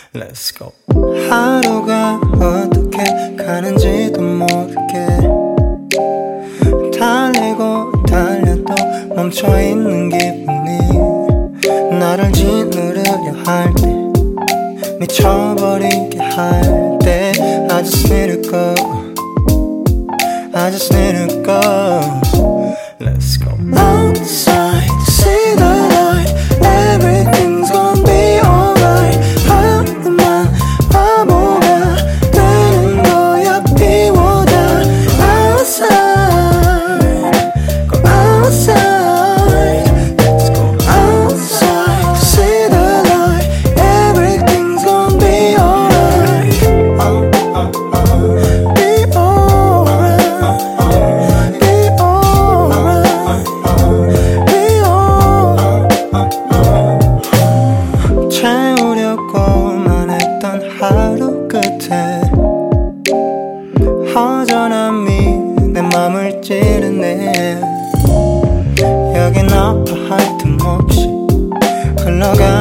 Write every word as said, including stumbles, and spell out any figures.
Let's go. 하루가 어떻게 가는지도 모르게 달리고 달려도 멈춰있는 기분이 나를 짓누르려 할 때 미쳐버리게 할 때 I just need to go I just need to go. Let's go. Outside, see the light. Everything's gonna be alright. 하루만 바보가 되는 거야 비워다. Outside, go outside. Let's go outside, see the light. Everything's gonna be alright. Uh, uh, uh. Be alright. 채우려고만 했던 하루 끝에 허전함이 내 맘을 찌르네. 여긴 아파할 틈 없이 흘러가